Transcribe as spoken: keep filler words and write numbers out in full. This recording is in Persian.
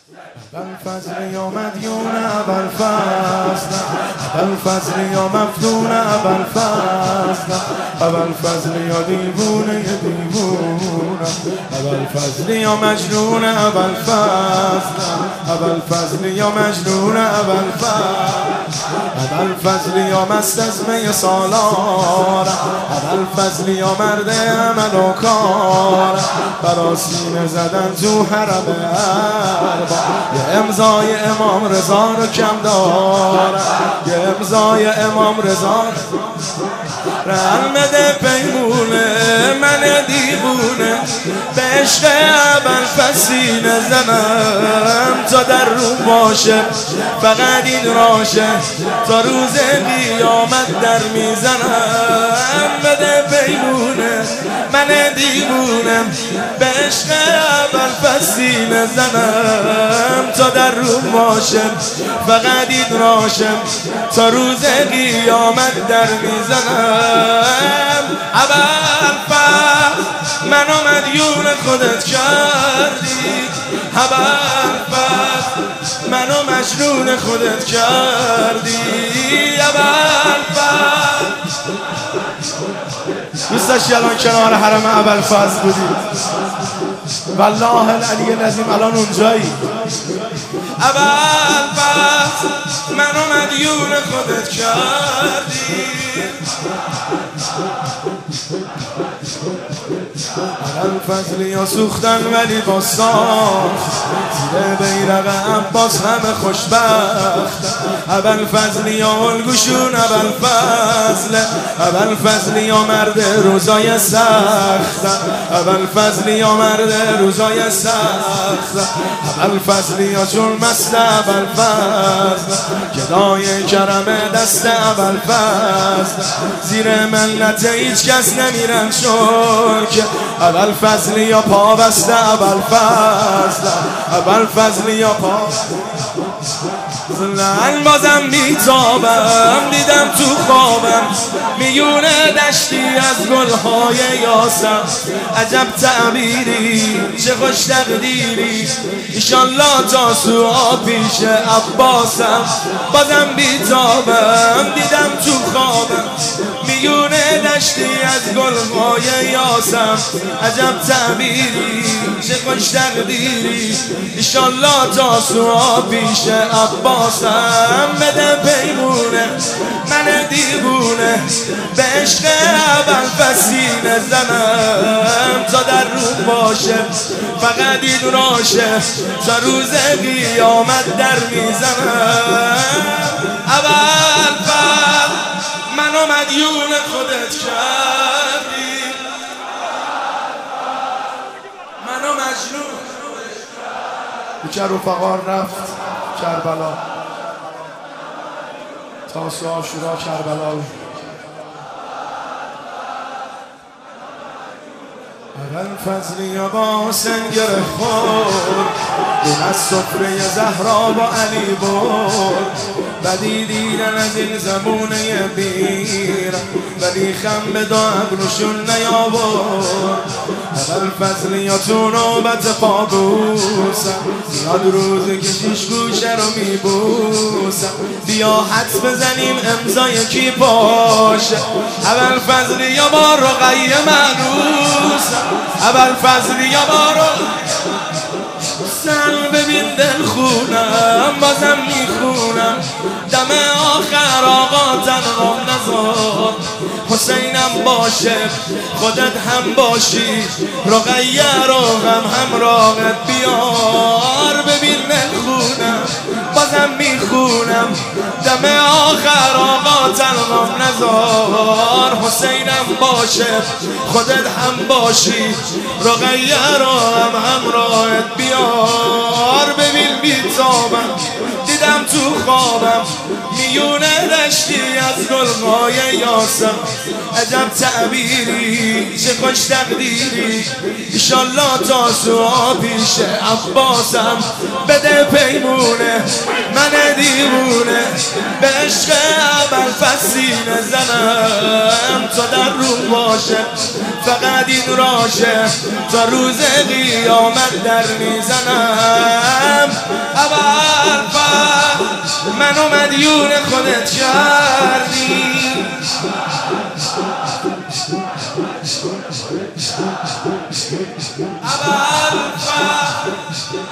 ابوالفضل یا مدیون ابوالفضل، ابوالفضل یا مفتون ابوالفضل، ابوالفضل یا دیوونه دیوونه، ابوالفضل یا مجنون ابوالفضل، ابوالفضل یا مجنون ابوالفضل، ابوالفضل یا مست از می سالار، ابوالفضل یا مرد عمل و کار، برا سینه زدن تو حرم ارباب، یه امضای امام رضا رو کم دارم، یه امضای امام رضا رحمت پیمونه من دیوونه، به عشق ابوالفضل سینه زنم تا در رو باشه، فقط این راشه تا روز قیامت در میزنم، بده پیمونه من دیوونه، به عشق ابوالفضل سینه زنم تا در رو باشه، فقط این راشه تا روز قیامت در میزنم. ابوالفضل منو مدیون خودت کردی، ابوالفضل منو مجنون خودت کردی، ابوالفضل دوست داشتی الان کنار حرم ابوالفضل بودی، والله العلی العظیم الان اونجایی. ابوالفضل منو مدیون خودت کردی، ابوالفضل یا سوختن ولی با ساخت، زیر بیرق عباس همه خوشبخت، ابوالفضل یا الگوشون ابوالفضل، ابوالفضل یا مرد روزای سخت، ابوالفضل یا مرد روزای سخت، ابوالفضل یا چون مست ابوالفضل، گدای کرم دست ابوالفضل، زیر منت هیچ کس نمیرن شکر، ابوالفضل یا پا بسته ابوالفضل، ابوالفضل یا پا زن بازم میتابم، دیدم تو خوابم میونه دشتی از گلهای یاسم، عجب تعبیری چه خوش تقدیری، ایشالله تا سوها پیش عباسم، بازم میتابم دیدم تو خوابم میونه دشتی از گلهای یاسم، عجب تعبیری چه خوش تقدیری، ایشالله تا سوها پیش عباسم، بده پیمونه من دیوونه، به عشق ابوالفضل سینه زنم تا در رو باشه، فقط این راشه تا روز قیامت در میزنم. ابوالفضل منو مدیون خودت کردی، منو مجنون یکی رفقا رفت کربلا، تاسو عاشورا کربلا، ابوالفضل یا با سنگر خور، اون از سفره زهرا با علی برد، بدی دیدن از این زمونه بیر، ولی خم به دو ابروشون نیاورد، ابوالفضل یا تو نوبت پابوسم، یاد روزی که شیش گوشه رو میبوسم، بیا حدس بزنیم امضای کی باشه، ابوالفضل یا با رقیه معروسم، ابوالفضل یا با رقیه سن ببین دل خونم، بازم میخونم دم آخر آقا تنهام نذار، حسینم باشه خودت هم باشی، رقیه رو غم همراهت بیار، ببین دل خونم بازم میخونم دم آخر آقا تنهام نذار، حسینم باشه خودت هم باشی، رقیه رو هم همراهت بیار، ببین بیتابم دیدم تو خوابم میونه دشتی از گلهای یاسم، عجب تعبیری چه خوش تقدیری، ایشالله تا سوها پیش عباسم، بده پیمونه من دیوونه، به عشق ابوالفضل سینه زنم تا در رو باشه، فقط این راشه تا روز قیامت در میزنم. منو مدیون خودت کردی. ابوالفضل